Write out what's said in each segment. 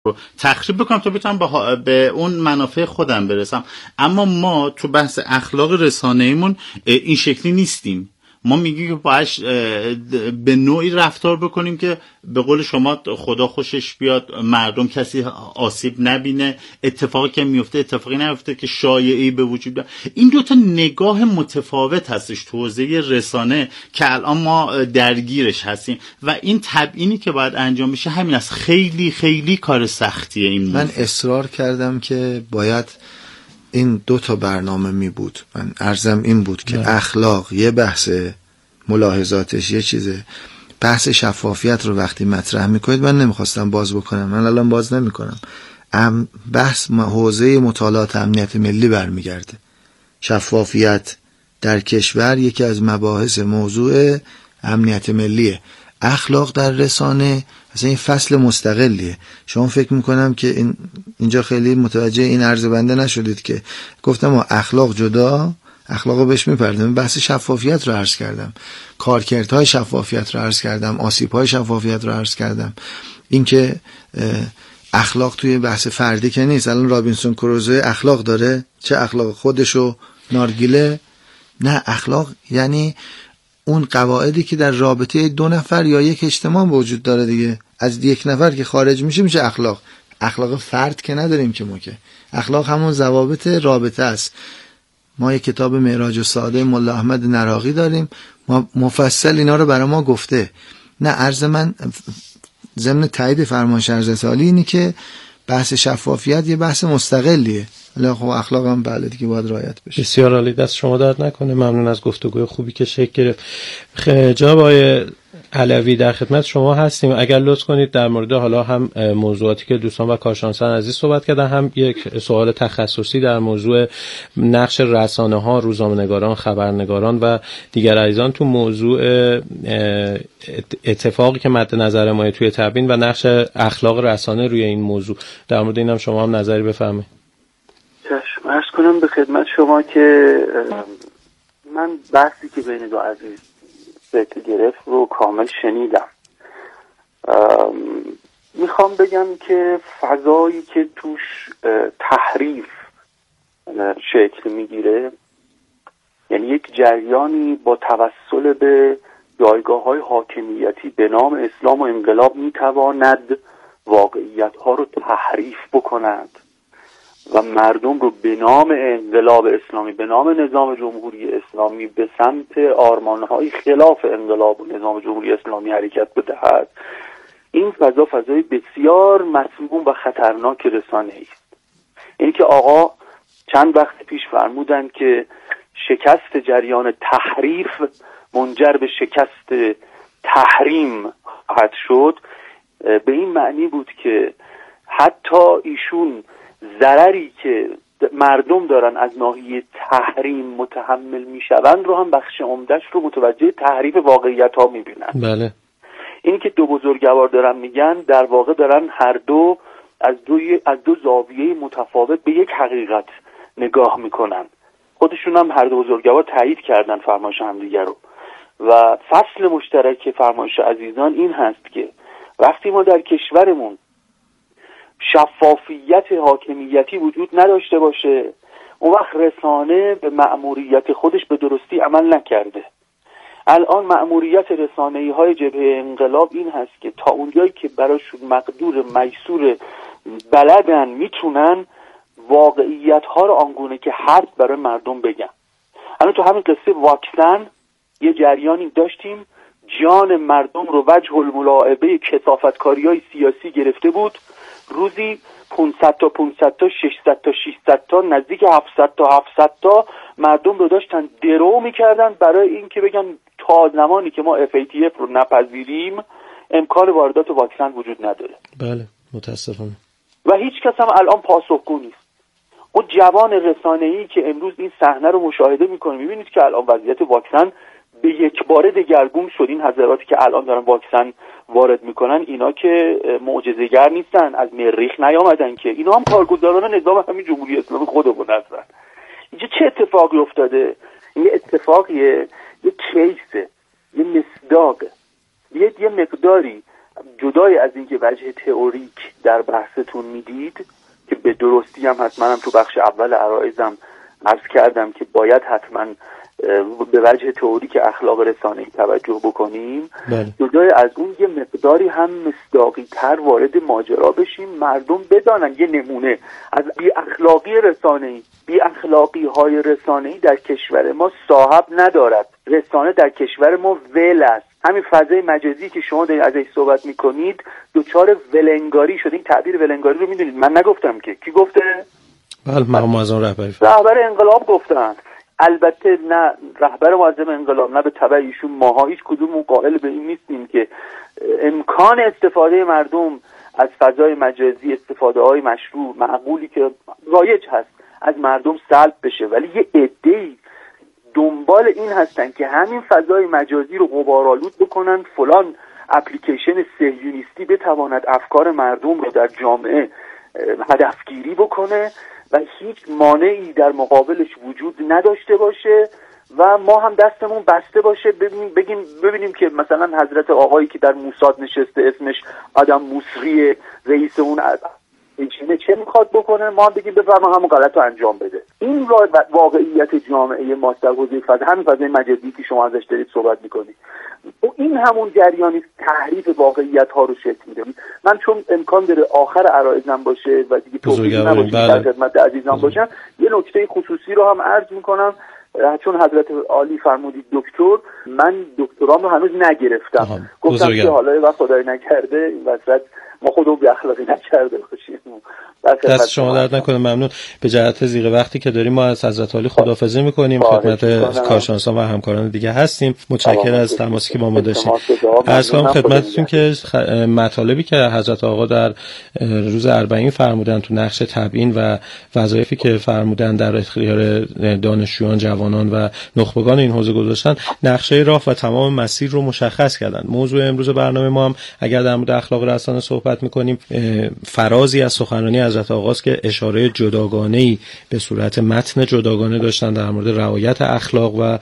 تخریب بکنم تا بتونم به اون منافع خودم برسم. اما ما تو بحث اخلاق رسانه‌ایمون این شکلی نیستیم. ما میگیم که باید به نوعی رفتار بکنیم که به قول شما خدا خوشش بیاد، مردم کسی آسیب نبینه، اتفاقی که میفته اتفاقی نیفته که شایعی به وجود بیاد. این دوتا نگاه متفاوت هستش تو حوزه رسانه که الان ما درگیرش هستیم و این تبیینی که باید انجام بشه همین است. خیلی خیلی کار سختیه این موضوع. من اصرار کردم که باید این 2 برنامه می بود. من عرضم این بود که اخلاق یه بحث، ملاحظاتش یه چیزه، بحث شفافیت رو وقتی مطرح میکنید من نمیخواستم باز بکنم، من الان باز نمیکنم. بحث حوزه مطالعات امنیت ملی برمیگرده. شفافیت در کشور یکی از مباحث موضوع امنیت ملیه. اخلاق در رسانه اصلا این فصل مستقلیه. شما فکر میکنم که اینجا خیلی متوجه این عرض بنده نشدید که گفتم اخلاق جدا، اخلاقو بهش میپردم. بحث شفافیت رو عرض کردم، کارکردهای شفافیت رو عرض کردم، آسیب‌های شفافیت رو عرض کردم. این که اخلاق توی بحث فردی که نیست. الان رابینسون کروزو اخلاق داره، چه اخلاق؟ خودشو نارگیله؟ نه، اخلاق یعنی اون قواعدی که در رابطه 2 نفر یا یک اجتماع وجود داره دیگه. از 1 نفر که خارج میشه اخلاق. اخلاق فرد که نداریم که ما، که اخلاق همون ضوابط رابطه است. ما یک کتاب معراج السعاده ملا احمد نراقی داریم، ما مفصل اینا رو برای ما گفته. نه، عرض من ضمن تایید فرمایش حضرت عالی اینی که بحث شفافیت یه بحث مستقلیه. ولی خب اخلاق هم بله دیگه باید رعایت بشه. بسیار عالی، دست شما درد نکنه. ممنون از گفتگوی خوبی که شکل گرفت. جناب آقای علوی در خدمت شما هستیم. اگر لطف کنید در مورد حالا هم موضوعاتی که دوستان و کارشناسان عزیز صحبت کردن، هم یک سوال تخصصی در موضوع نقش رسانه‌ها، روزنامه‌نگاران، خبرنگاران و دیگر عزیزان تو موضوع اتفاقی که مد نظر ما توی تبیین و نقش اخلاق رسانه روی این موضوع، در مورد اینم شما هم نظری بفرمایید. چشم. عرض کنم به خدمت شما که من بحثی که بین 2 عزیز شکل گرفت رو کامل شنیدم. میخوام بگم که فضایی که توش تحریف شکل میگیره، یعنی یک جریانی با توسل به جایگاه‌های حاکمیتی به نام اسلام و انقلاب میتواند واقعیت‌ها رو تحریف بکند و مردم رو به نام انقلاب اسلامی، به نام نظام جمهوری اسلامی به سمت آرمانهای خلاف انقلاب و نظام جمهوری اسلامی حرکت بدهد. این فضا فضای بسیار مسموم و خطرناک رسانه‌ای است. این که آقا چند وقت پیش فرمودن که شکست جریان تحریف منجر به شکست تحریم خواهد شد، به این معنی بود که حتی ایشون ضرری که مردم دارن از ناحیه تحریم متحمل میشوند رو هم بخش عمده‌اش رو متوجه تحریف واقعیت ها میبینن. بله. این که 2 بزرگوار دارن میگن، در واقع دارن هر دو از دو زاویه متفاوت به یک حقیقت نگاه میکنن. خودشون هم هر 2 بزرگوار تایید کردن فرمایش همدیگر رو. و فصل مشترک فرمایش عزیزان این هست که وقتی ما در کشورمون شفافیت حاکمیتی وجود نداشته باشه، اون وقت رسانه به مأموریت خودش به درستی عمل نکرده. الان مأموریت رسانه‌های جبهه انقلاب این هست که تا اونجایی که براشون مقدور میسور بلدن میتونن واقعیت‌ها رو آنگونه که هست برای مردم بگن. الان تو همین قصه واکسن یه جریانی داشتیم، جان مردم رو وجه الملاعبه کثافتکاری‌های سیاسی گرفته بود. روزی 500 تا 500 تا 600 تا 600 تا نزدیک 700 تا 700 تا مردم رو داشتن درو میکردن برای این که بگن تا زمانی که ما FATF رو نپذیریم امکان واردات واکسن وجود نداره. بله متاسفانه. و هیچ کس هم الان پاسخگو نیست. اون جوان رسانه‌ای که امروز این صحنه رو مشاهده میکنه، میبینید که الان وضعیت واکسن به یک باره دگرگون شد. این حضراتی که الان دارن واکسن وارد میکنن اینا که معجزه‌گر نیستن، از مریخ نیامدن که، اینا هم کارگزاران نظام همین جمهوری اسلامی خودمون هستن. اینجا چه اتفاقی افتاده؟ این اتفاقیه، یه کیسه، یه مصداق، یه مقداری جدای از اینکه وجه تئوریک در بحثتون میدید که به درستی هم حتما هم تو بخش اول عرایزم عرض کردم که باید حتما به وجه تئوریک اخلاق رسانه‌ای توجه بکنیم، جدای از اون یه مقداری هم مصداقی تر وارد ماجرا بشیم، مردم بدانن یه نمونه از بی اخلاقی رسانه‌ای. بی اخلاقی های رسانه‌ای در کشور ما صاحب ندارد. رسانه در کشور ما ول است. همین فضای مجازی که شما دارید ازش صحبت میکنید دوچار ولنگاری شده. این تعبیر ولنگاری رو میدونید، من نگفتم که، کی گفته؟ بله، معظم رهبری رهبر انقلاب گفتن. البته نه رهبر معظم انقلاب نه به تبع ایشون ماها هیچ کدوم قائل به این نیستیم که امکان استفاده مردم از فضای مجازی، استفاده های مشروع معقولی که رایج هست، از مردم سلب بشه. ولی یه عده‌ای دنبال این هستن که همین فضای مجازی رو غبارآلود بکنن، فلان اپلیکیشن صهیونیستی بتواند افکار مردم رو در جامعه هدفگیری بکنه و هیچ مانعی در مقابلش وجود نداشته باشه و ما هم دستمون بسته باشه ببینیم که مثلا حضرت آقایی که در موساد نشسته اسمش آدم موسری رئیس اون چه میخواد بکنه، ما هم بگیم بفرما همون غلط رو انجام بده. این واقعیت جامعه ما در حوزه همین فضای مجازی که شما ازش دارید صحبت میکنید، این همون جریانی تحریف واقعیت ها رو شکل میده. من چون امکان داره آخر عرایزم باشه و دیگه توضیح نباشه در خدمت عزیزان باشم، یه نکته خصوصی رو هم عرض میکنم. چون حضرت عالی فرمودید دکتر، من دکترام رو هنوز نگرفتم. گفتم که حالا وقت خدای نکرده این وسط ما خودمون بی اخلاقی نکرده باشیم. دست شما درد نکنه. ممنون. به جهت زیغ وقتی که داریم ما از حضرت عالی خداحافظی میکنیم، خدمت کارشناسان و همکاران دیگه هستیم. متشکرم از تماسی که با ما داشتیم. عرض کنم خدمتتون که مطالبی که حضرت آقا در روز اربعین فرمودن تو نقش تبیین و وظایفی که فرمودن در اختیار دانشجویان، جوانان و نخبگان این حوزه گذاشتن، نقشه راه و تمام مسیر رو مشخص کردن. موضوع امروز برنامه ما هم اگر در مورد اخلاق رسانه صحبت میکنیم، فرازی از سخنرانی حضرت آقاست که اشاره جداگانه‌ای به صورت متن جداگانه داشتن در مورد رعایت اخلاق و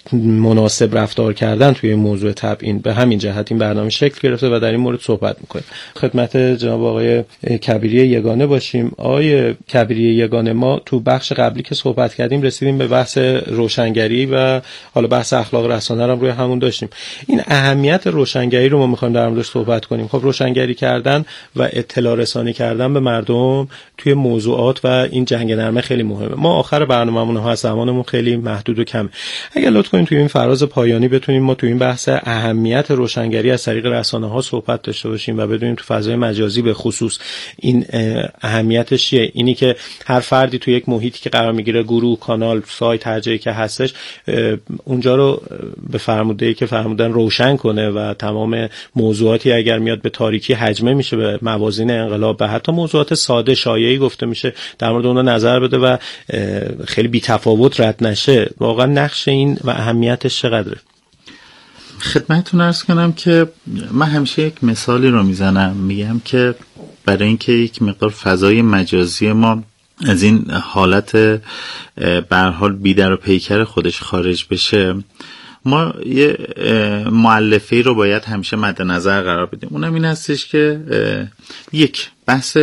مناسب رفتار کردن توی موضوع تبیین. به همین جهت این برنامه شکل گرفته و در این مورد صحبت میکنیم. خدمت جناب آقای کبیری یگانه باشیم. آقای کبیری یگانه، ما تو بخش قبلی که صحبت کردیم رسیدیم به بحث روشنگری و حالا بحث اخلاق رسانه رو روی همون داشتیم. این اهمیت روشنگری رو ما میخوایم در موردش صحبت کنیم. خب روشنگری کردن و اطلاع رسانی کردن به مردم توی موضوعات و این جنگ نرمه خیلی مهمه. ما آخر برنامه‌مون هست، زمانمون خیلی محدود و کمه. اگر لطف کنیم توی این فراز پایانی بتونیم ما توی این بحث اهمیت روشنگری از طریق رسانه‌ها صحبت داشته باشیم و بدونیم تو فضای مجازی به خصوص این اهمیتش چیه. اینی که هر فردی توی یک محیطی که قرار میگیره، گروه، کانال، سایت، هر جایی که هستش، اونجا رو به فرموده‌ای که فرمودن روشن کنه و تمام موضوعاتی اگر میاد به تاریکی حجمه میشه به موازین انقلاب و حتی موضوعات ساده شایعی گفته میشه در مورد اون نظر بده و خیلی بی‌تفاوت رد نشه. واقعا نقش این و اهمیتش چقدره؟ خدمتتون عرض کنم که من همیشه یک مثالی رو میزنم، میگم که برای اینکه یک مقدار فضای مجازی ما از این حالت به هر حال بی‌در و پیکر خودش خارج بشه، ما یه مؤلفه‌ای رو باید همیشه مد نظر قرار بدیم. اونم این هستش که یک بحث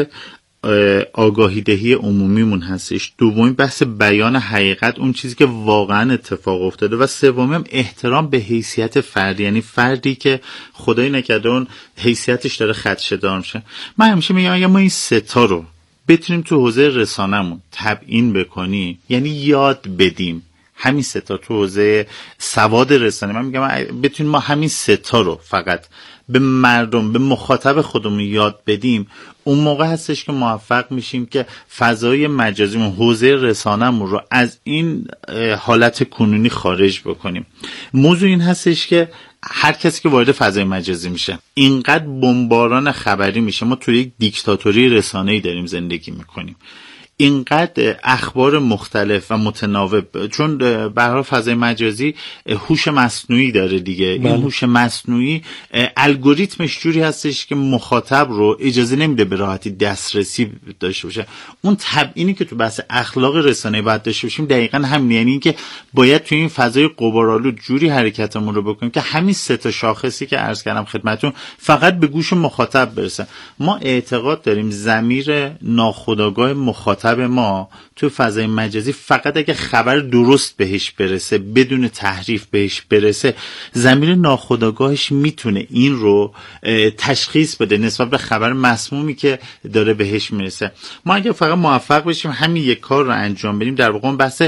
آگاهی دهی عمومیمون هستش، دومین بحث بیان حقیقت، اون چیزی که واقعا اتفاق افتاده، و سومیم احترام به حیثیت فردی، یعنی فردی که خدای نکرده اون حیثیتش داره خدشه‌دار میشه. من همیشه میگم اگه ما این سه تا رو بتونیم تو حوزه رسانه‌مون تبیین بکنیم، یعنی یاد بدیم همین سه تا تو حوزه سواد رسانه، من میگم بتونیم ما همین سه تا رو فقط به مردم، به مخاطب خودمون یاد بدیم، اون موقع هستش که موفق میشیم که فضای مجازی، حوزه رسانه‌مون رو از این حالت کنونی خارج بکنیم. موضوع این هستش که هر کسی که وارد فضای مجازی میشه اینقدر بمباران خبری میشه. ما توی یک دیکتاتوری رسانه‌ای داریم زندگی میکنیم. اینقدر اخبار مختلف و متناوب، چون به هر حال فضای مجازی هوش مصنوعی داره دیگه. این هوش مصنوعی الگوریتمش جوری هستش که مخاطب رو اجازه نمیده به راحتی دسترسی داشته باشه. اون تبیینی که تو بحث اخلاق رسانه‌ای باید داشته باشیم دقیقاً همین، یعنی اینکه باید تو این فضای غبارآلود جوری حرکتمون رو بکنیم که همین سه تا شاخصی که عرض کردم خدمتتون فقط به گوش مخاطب برسه. ما اعتقاد داریم ضمیر ناخودآگاه مخاطب ما تو فضای مجازی فقط اگه خبر درست بهش برسه، بدون تحریف بهش برسه، ضمیر ناخودآگاهش میتونه این رو تشخیص بده نسبت به خبر مسمومی که داره بهش میرسه. ما اگه فقط موفق بشیم همین یک کار رو انجام بدیم، در واقع بحث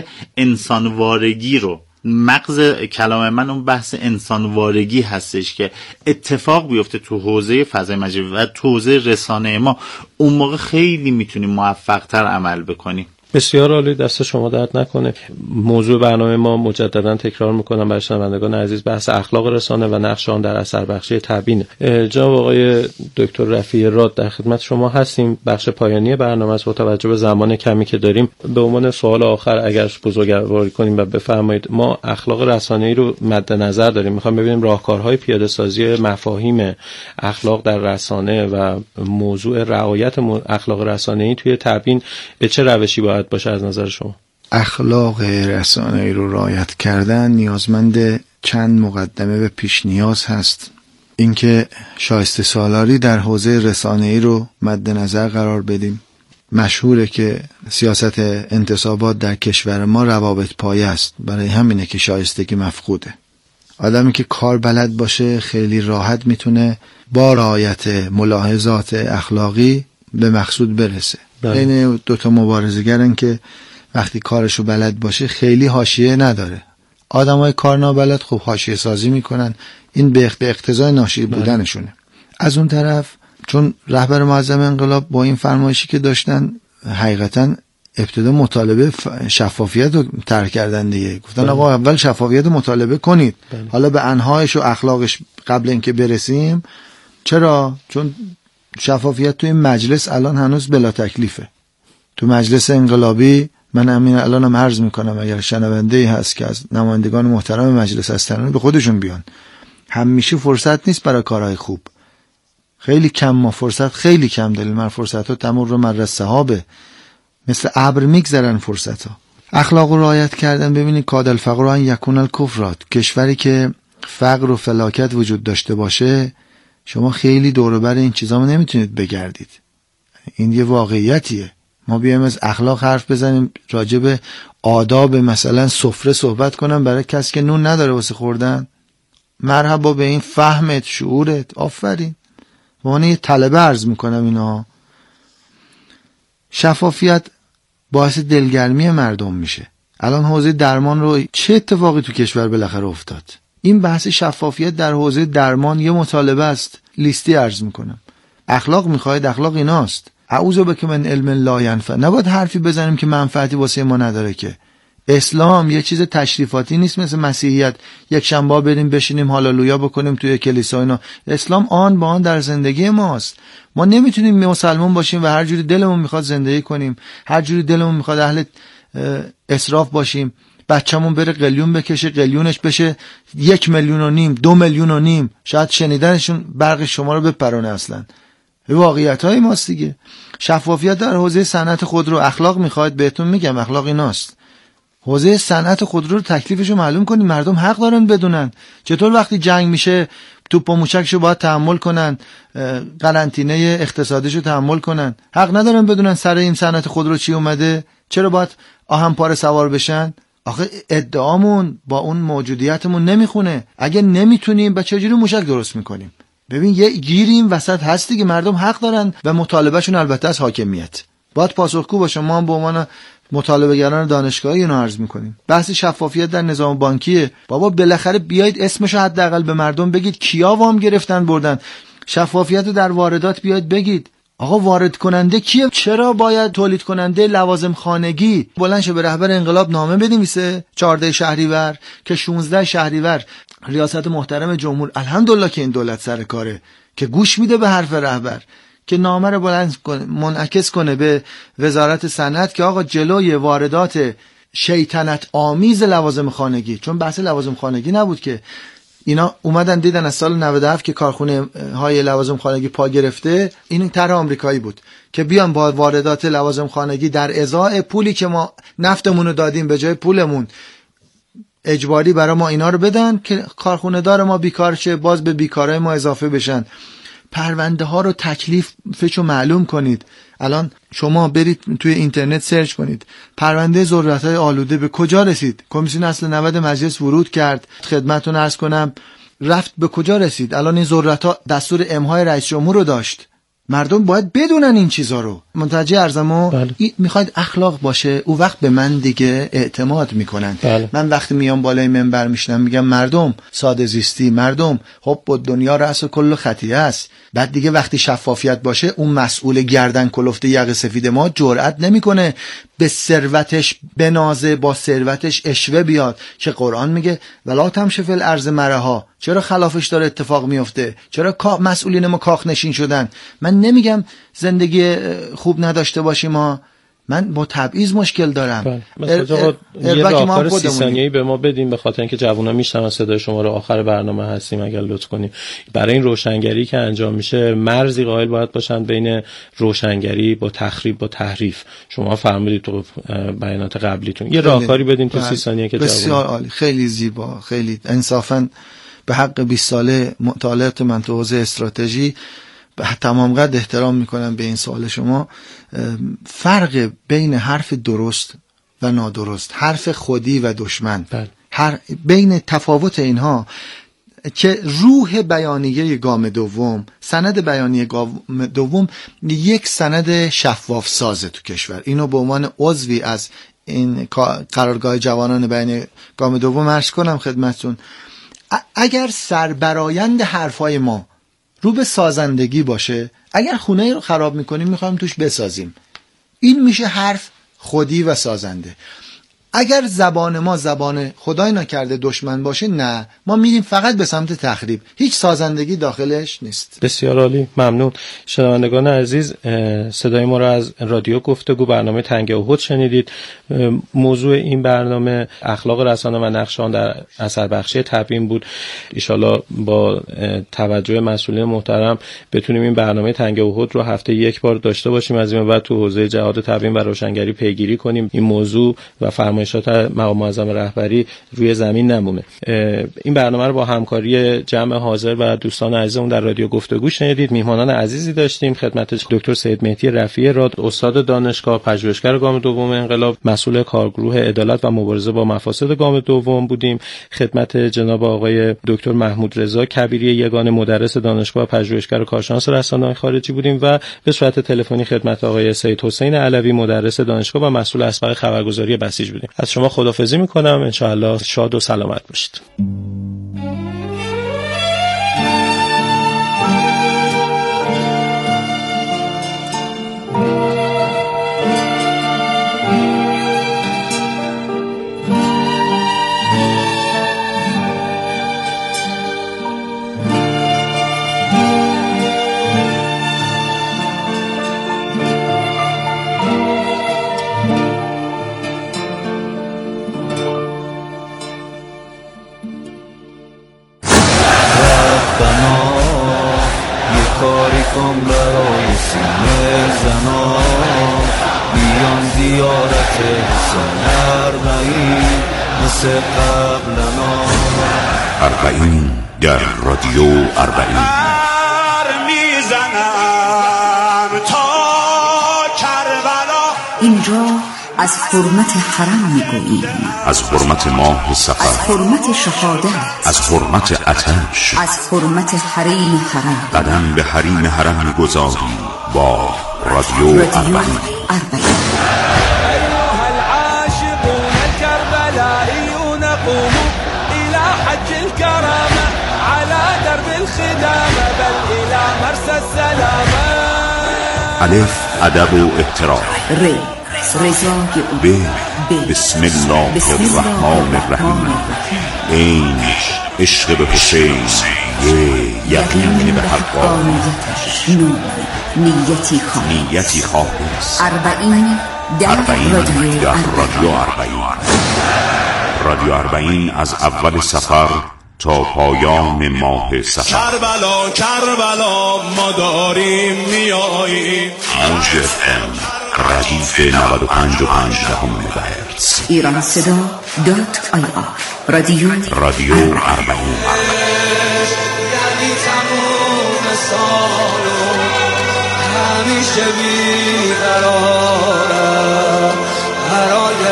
انسانوارگی رو، مغز کلام من اون بحث انسانوارگی هستش که اتفاق بیفته تو حوزه فضای مجازی و تو حوزه رسانه ما، اون موقع خیلی میتونیم موفق‌تر عمل بکنیم. بسیار عالی، دست شما درد نکنه. موضوع برنامه ما مجددا تکرار میکنم برای شنوندگان عزیز بحث اخلاق رسانه و نقش آن در اثر بخشی تبیین. جناب آقای دکتر رفیعی راد در خدمت شما هستیم. بخش پایانی برنامه است. با توجه به زمان کمی که داریم به عنوان سوال آخر اگر بزرگواری کنیم و بفرمایید، ما اخلاق رسانه‌ای رو مد نظر داریم، میخوام ببینیم راهکارهای پیاده سازی مفاهیم اخلاق در رسانه و موضوع رعایت اخلاق رسانه‌ای توی تبیین به چه روشی باید باشه از نظر شما؟ اخلاق رسانه‌ای رو رعایت کردن نیازمند چند مقدمه به پیش نیاز هست. اینکه شایسته سالاری در حوزه رسانه‌ای رو مد نظر قرار بدیم. مشهوره که سیاست انتصابات در کشور ما روابط پایه است، برای همینه که شایستگی مفقوده. آدمی که کار بلد باشه خیلی راحت میتونه با رعایت ملاحظات اخلاقی به مقصود برسه. این دوتا مبارزه‌گرن که وقتی کارشو بلد باشه خیلی حاشیه نداره. آدمای کار نابلد خوب حاشیه سازی میکنن، این به اقتضای ناشی بودنشونه. از اون طرف چون رهبر معظم انقلاب با این فرمایشی که داشتن حقیقتا ابتدا مطالبه شفافیت رو طرح کردن دیگه. گفتن آقا اول شفافیت مطالبه کنید، حالا به انواعش و اخلاقش قبل اینکه برسیم. چرا؟ چون شفافیت توی مجلس الان هنوز بلا تکلیفه. تو مجلس انقلابی من همین الانم عرض میکنم اگر شنونده‌ای هست که از نمایندگان محترم مجلس هستن به خودشون بیان. همیشه فرصت نیست برای کارهای خوب، خیلی کم، ما فرصت خیلی کم داریم. من فرصت‌ها تمر مر السحابه، مثل ابر میگذرن فرصت‌ها. اخلاق رو رعایت کردن. ببینید کاد الفقر ان یکون الکفر، کشوری که فقر و فلاکت وجود داشته باشه شما خیلی دور و بر این چیزا نمیتونید بگردید. این یه واقعیتیه. ما بیایم از اخلاق حرف بزنیم، راجع به آداب مثلا سفره صحبت کنم برای کسی که نون نداره واسه خوردن، مرحبا به این فهمت، شعورت، آفرین. من یه طلبه عرض میکنم اینا. شفافیت باعث دلگرمی مردم میشه. الان حوزه درمان رو چه اتفاقی تو کشور بالاخره افتاد؟ این بحث شفافیت در حوزه درمان یه مطالبه است. لیستی عرض میکنم. اخلاق میخواید، اخلاق ایناست. اعوذ بک من علم لا ینفع. نباید حرفی بزنیم که منفعتی واسه ما نداره. که اسلام یه چیز تشریفاتی نیست مثل مسیحیت، یک شنبه بریم بشینیم هاللویا بکنیم توی کلیسا. اینا اسلام آن با آن در زندگی ماست. ما نمیتونیم مسلمان باشیم و هر جوری دلمون میخواد زندگی کنیم، هر جوری دلمون میخواد اهل اسراف باشیم. بچه‌مون بره قلیون بکشه، قلیونش بشه 1.5 میلیون، 2.5 میلیون، شاید شنیدنشون برق شما رو بپرونه. اصلا واقعیت‌های ماست دیگه. شفافیت در حوزه صنعت خودرو. اخلاق میخواد، بهتون میگم اخلاق ایناست. حوزه صنعت خودرو رو تکلیفشو معلوم کنید، مردم حق دارن بدونن. چطور وقتی جنگ میشه توپ و موشکشو باید تحمل کنن، قرنطینه اقتصادیشو تحمل کنن؟ حق ندارن بدونن سر این صنعت خودرو چی اومده؟ چرا باید آهن پاره سوار بشن؟ آخه ادعامون با اون موجودیتمون نمیخونه. اگه نمیتونیم با چجوری موشک درست میکنیم؟ ببین یه گیریم وسط هست دیگه. مردم حق دارن و مطالبهشون البته از حاکمیت باید پاسخگو باشه. ما هم به عنوان مطالبه‌گران دانشگاهی اینو عرض میکنیم. بحث شفافیت در نظام بانکیه. بابا بالاخره بیایید اسمشو حداقل به مردم بگید، کیا وام گرفتن بردن. شفافیت در واردات بیایید بگید. آقا وارد کننده کیه؟ چرا باید تولید کننده لوازم خانگی بلند شه به رهبر انقلاب نامه بنویسه 14 شهریور که 16 شهریور ریاست محترم جمهور، الحمدلله که این دولت سر کاره، که گوش میده به حرف رهبر، که نامه رو منعکس کنه به وزارت صنعت که آقا جلوی واردات شیطنت آمیز لوازم خانگی، چون بحث لوازم خانگی نبود که اینا اومدن دیدن از سال 97 که کارخونه های لوازم خانگی پا گرفته، این طرح آمریکایی بود که بیان با واردات لوازم خانگی در ازای پولی که ما نفتمون رو دادیم به جای پولمون اجباری برای ما اینا رو بدن که کارخونه دار ما بیکار شه، باز به بیکارای ما اضافه بشن. پرونده ها رو تکلیفشو معلوم کنید. الان شما برید توی اینترنت سرچ کنید پرونده ذرت‌های آلوده به کجا رسید. کمیسیون اصل 90 مجلس ورود کرد، خدمتتون عرض کنم رفت به کجا رسید. الان این ذرت‌ها دستور امهای رئیس جمهور رو داشت. مردم باید بدونن این چیزا رو. متوجه ارزمو میخواید اخلاق باشه، او وقت به من دیگه اعتماد میکنن. من وقتی میام بالای منبر میشنم میگم مردم ساده زیستی، مردم خب با دنیا رأس کل خطیه است. بعد دیگه وقتی شفافیت باشه اون مسئول گردن کلفته یقه سفید ما جرئت نمیکنه به ثروتش بنازه، با ثروتش اشوه بیاد که قرآن میگه ولا تمشی فی الارض مرحا. چرا خلافش داره اتفاق میفته؟ چرا مسئولین ما کاخ نشین شدن؟ من نمیگم زندگی خوب نداشته باشیم ما، من با تبعیض مشکل دارم. مثلا یه راهکار 30 ثانیه‌ای به ما بدیم، به خاطر اینکه جوونا میشنون صدای شما رو. آخر برنامه هستیم، اگر لطف کنیم برای این روشنگری که انجام میشه مرزی قائل باید باشن بین روشنگری با تخریب با تحریف. شما فرمودید تو بیانات قبلیتون یه راهکاری بدیم تو 30 ثانیه که جوونا. بسیار عالی، خیلی زیبا، خیلی انصافاً به حق 20 ساله مطالعات من تو حوزه استراتژی تمام قد احترام میکنم به این سوال شما. فرق بین حرف درست و نادرست، حرف خودی و دشمن، بین تفاوت اینها که روح بیانیه گام دوم، سند بیانیه گام دوم یک سند شفاف سازه تو کشور. اینو به عنوان عضوی از این قرارگاه جوانان بیانیه گام دوم عرض کنم خدمتتون. اگر سربرایند حرفای ما رو به سازندگی باشه، اگر خونه رو خراب میکنیم میخوایم توش بسازیم، این میشه حرف خودی و سازنده. اگر زبان ما زبان خدای نکرده دشمن باشه، نه، ما میریم فقط به سمت تخریب، هیچ سازندگی داخلش نیست. بسیار عالی، ممنون. شنوندگان عزیز، صدای ما را از رادیو گفتگو برنامه تنگ احد شنیدید. موضوع این برنامه اخلاق رسانه و نقش آن در اثر بخشی تبیین بود. ان شاءالله با توجه مسئولین محترم بتونیم این برنامه تنگ احد رو هفته یک بار داشته باشیم، از این بعد تو حوزه جهاد تبیین و روشنگری پیگیری کنیم، این موضوع و فرمایشات مقام معظم رهبری روی زمین نمونه. این برنامه رو با همکاری جمع حاضر و دوستان عزیزمون در رادیو گفتگو شنیدید. میهمانان عزیزی داشتیم خدمت دکتر سید مهدی رفیعی راد، استاد دانشگاه، پژوهشگر گام دوم انقلاب، مسئول کارگروه عدالت و مبارزه با مفاسد گام دوم بودیم. خدمت جناب آقای دکتر محمود رضا کبیری یگانه، مدرس دانشگاه، پژوهشگر و کارشناس رسانه‌های خارجی بودیم و به صورت تلفنی خدمت آقای سید حسین علوی، مدرس دانشگاه و مسئول اسبق خبرگزاری بسیج بودیم. از شما خداحافظی میکنم، ان شاء الله شاد و سلامت باشید. اربعین در رادیو اربعین میزنم تا کربلا. اینجا از حرمت حرم میگوییم، از حرمت ماه صفر، از حرمت شهادت، از حرمت آتش، از حرمت حریم حرم. قدم به حریم حرم میگذاریم با رادیو اربعین. الف ادب و احترام، رضای او، بسم الله الرحمن الرحیم، عین عشق به حسین، یقین به حقانیتش، نور نیتی خالص. 40 در رادیو 40. رادیو 40 از اول سفر تا پایان ماه سفر. کربلا ما داریم میاییم. موج FM ردیف 95.5 مگاهرتز. ایران صدا .ir. رادیو 40. یعنی تموم سالو همیشه بیقرارم برای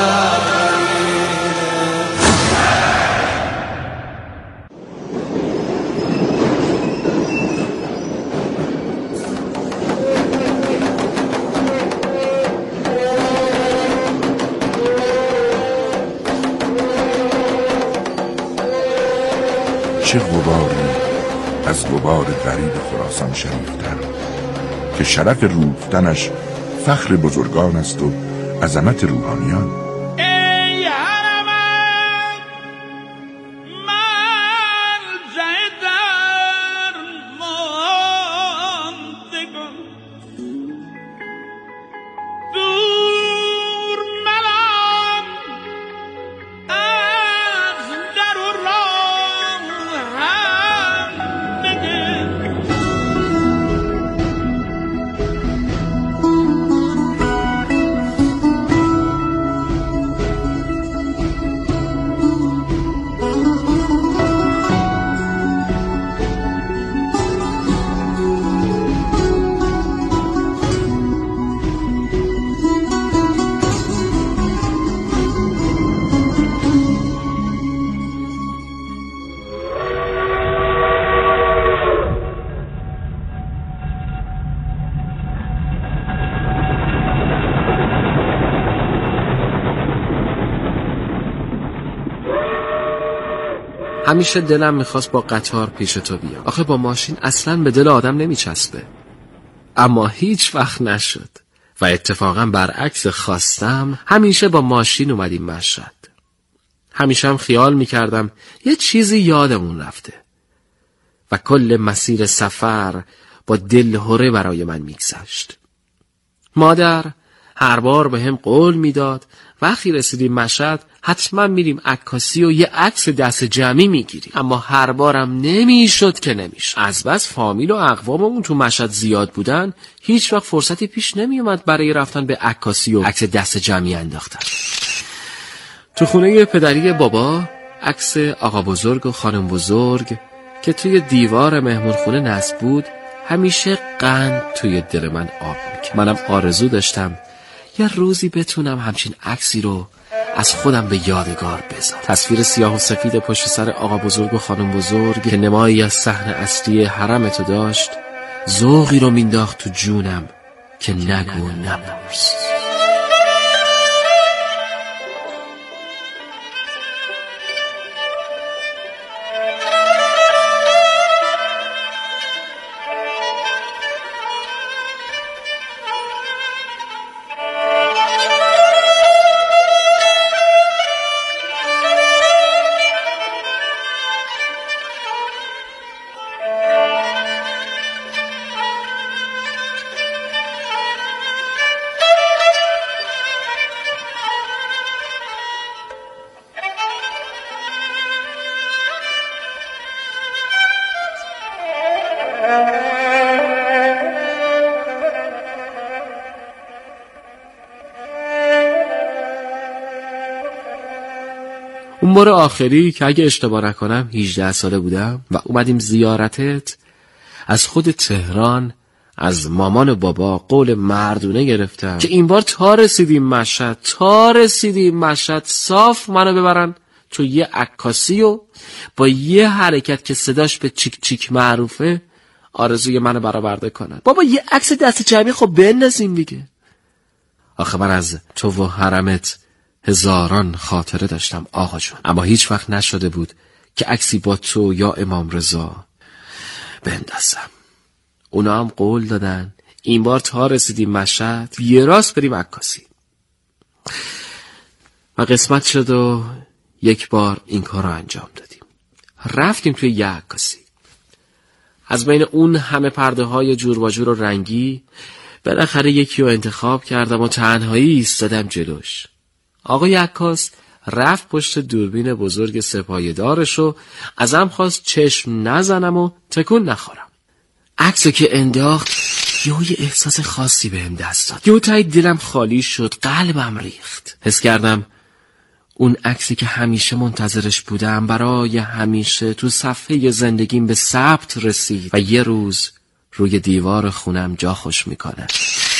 چه غباری از غبار غریب خراسان شریفتر که شرف روفتنش فخر بزرگان است و عظمت روحانیان. ای حرمت مرجع درماندگان، دور ملام از در و راه همدیگه. همیشه دلم میخواست با قطار پیش تو بیام. آخه با ماشین اصلا به دل آدم نمیچسبه. اما هیچ وقت نشد و اتفاقا برعکس خواستم همیشه با ماشین اومدیم مشهد. همیشه هم خیال میکردم یه چیزی یادمون رفته و کل مسیر سفر با دلهره برای من میگذشت. مادر هر بار به هم قول میداد وقتی رسیدیم مشهد حتما میریم عکاسی و یه عکس دست جمعی میگیریم. اما هر بارم نمیشد که نمیشد. از بس فامیل و اقواممون تو مشهد زیاد بودن هیچ وقت فرصتی پیش نمیومد برای رفتن به عکاسی و عکس دست جمعی انداختن. تو خونه پدری بابا عکس آقا بزرگ و خانم بزرگ که توی دیوار مهمونخونه نصب بود همیشه قند توی دل من آب میکرد. منم آرزو داشتم یه روزی بتونم همچین عکسی رو از خودم به یادگار بذارم. تصویر سیاه و سفید پشت سر آقا بزرگ و خانم بزرگ که نمایی از صحن اصلی حرمتو داشت ذوقی رو مینداخت تو جونم که نگو نپرس. اون بار آخری که اگه اشتباه نکنم 18 ساله بودم و اومدیم زیارتت، از خود تهران از مامان و بابا قول مردونه گرفتم که این بار تا رسیدیم مشهد صاف منو ببرن تو یه عکاسی و با یه حرکت که صداش به چیک چیک معروفه آرزوی منو برآورده کنن. بابا یه عکس دست جمعی خب بندازیم دیگه. آخه من از تو و حرمت هزاران خاطره داشتم آقا جون، اما هیچ وقت نشده بود که عکسی با تو یا امام رضا بندازم. اونا هم قول دادن این بار تا رسیدیم مشهد یه راست بریم عکاسی و قسمت شد و یک بار این کار رو انجام دادیم. رفتیم توی یه عکاسی. از بین اون همه پرده های جور و جور و رنگی بالاخره یکی رو انتخاب کردم و تنهایی ایستادم جلوش. آقای عکاس رفت پشت دوربین بزرگ سپایه‌دارش و ازم خواست چشم نزنم و تکون نخورم. عکسو که انداخت یه احساس خاصی بهم دست داد. یه تایی دلم خالی شد، قلبم ریخت. حس کردم اون عکسی که همیشه منتظرش بودم برای همیشه تو صفحه زندگیم به ثبت رسید و یه روز روی دیوار خونم جا خوش میکنه.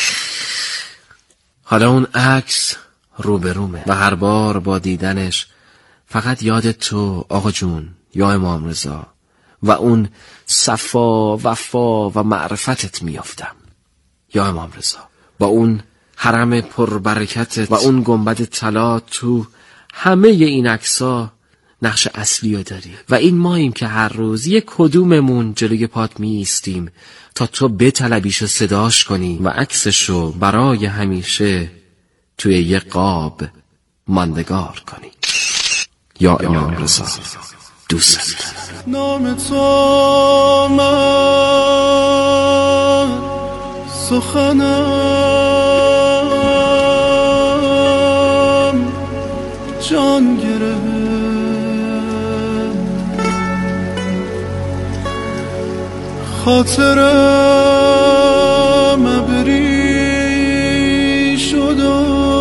حالا اون عکس روبرومه و هر بار با دیدنش فقط یاد تو آقا جون یا امام رضا و اون صفا وفا و معرفتت میافتم. یا امام رضا با اون حرم پربرکتت و اون گنبد طلا تو همه این عکس‌ها نقش اصلی رو داری و این ماییم که هر روز یک کدوممون جلوی پات می ایستیم تا تو بطلبیش و صداش کنی و عکسشو برای همیشه توی یک قاب ماندگار کنی. یا امام رضا دوست نام تو من سخنم جان گره خاطرم ابری شد و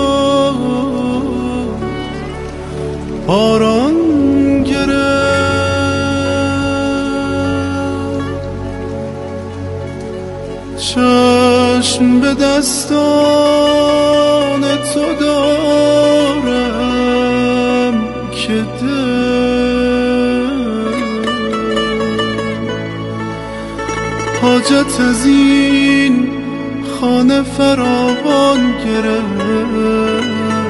باران چشم به دستان تو دارم که حاجت از این خانه فراوان گرفت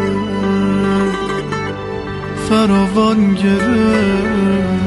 فراوان گرفت.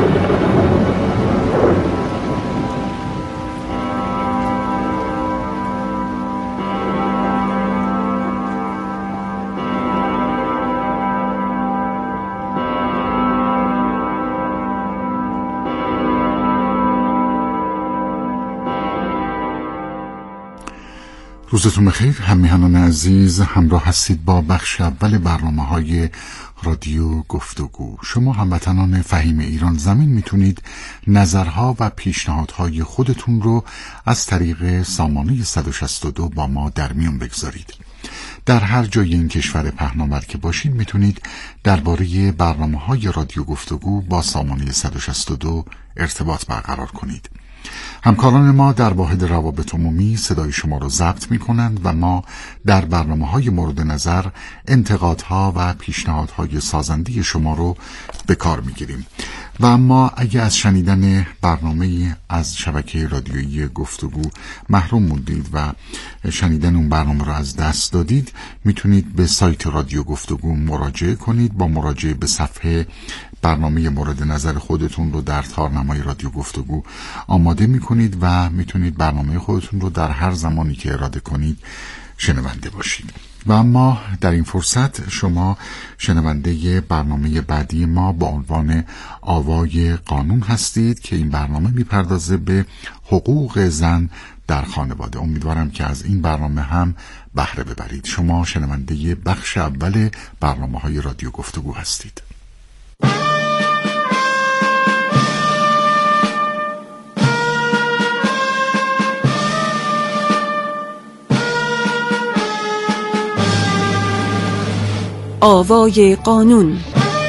روزتون بخیر همیهنان عزیز، همراه هستید با بخش اول برنامه‌های رادیو گفتگو. شما هموطنان فهیم ایران زمین میتونید نظرها و پیشنهادهای خودتون رو از طریق سامانه 162 با ما در میون بگذارید. در هر جای این کشور پهناور که باشید میتونید درباره برنامه‌های رادیو گفتگو با سامانه 162 ارتباط برقرار کنید. همکاران ما در واحد روابط عمومی صدای شما رو ضبط می کنند و ما در برنامه‌های مورد نظر انتقادها و پیشنهادهای سازنده شما رو به کار می گیریم. و اما اگه از شنیدن برنامه از شبکه رادیویی گفتگو محروم موندید و شنیدن اون برنامه رو از دست دادید، میتونید به سایت رادیو گفتگو مراجعه کنید. با مراجعه به صفحه برنامه مورد نظر خودتون رو در تارنمای رادیو گفتگو آماده میکنید و میتونید برنامه خودتون رو در هر زمانی که اراده کنید شنونده باشید. و اما در این فرصت شما شنونده برنامه بعدی ما با عنوان آوای قانون هستید که این برنامه میپردازه به حقوق زن در خانواده. امیدوارم که از این برنامه هم بهره ببرید. شما شنونده بخش اول برنامه‌های رادیو گفتگو هستید. آوای قانون.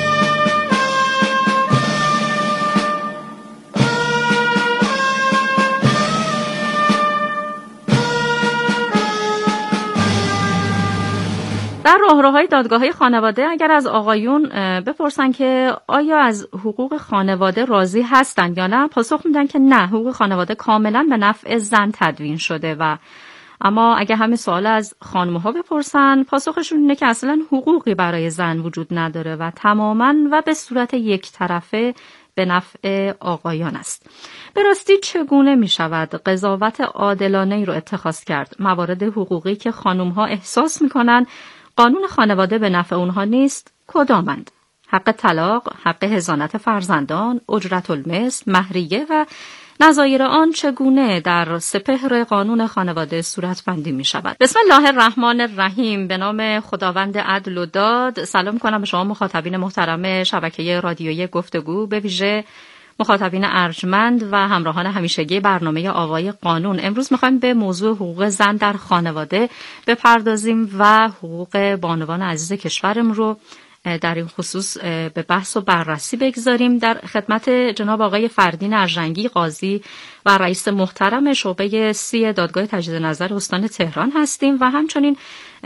در راهروهای دادگاه‌های خانواده اگر از آقایون بپرسن که آیا از حقوق خانواده راضی هستن یا نه، پاسخ میدن که نه، حقوق خانواده کاملا به نفع زن تدوین شده. و اما اگه همین سوال از خانم‌ها بپرسن، پاسخشون اینه که اصلا حقوقی برای زن وجود نداره و تماماً و به صورت یک طرفه به نفع آقایان است. به راستی چگونه می شود قضاوت عادلانه‌ای رو اتخاذ کرد؟ موارد حقوقی که خانم‌ها احساس می‌کنن قانون خانواده به نفع اونها نیست کدامند؟ حق طلاق، حق حضانت فرزندان، اجرت المثل، مهریه و نظایر آن چگونه در سپهر قانون خانواده صورتبندی می شود؟ بسم الله الرحمن الرحیم. به نام خداوند عدل و داد. سلام کنم به شما مخاطبین محترم شبکه رادیویی گفتگو، به ویژه مخاطبین ارجمند و همراهان همیشگی برنامه آوای قانون. امروز میخوایم به موضوع حقوق زن در خانواده بپردازیم و حقوق بانوان عزیز کشورم رو در این خصوص به بحث و بررسی بگذاریم. در خدمت جناب آقای فردین ارژنگی، قاضی و رئیس محترم شعبه 30 دادگاه تجدید نظر استان تهران هستیم و همچنین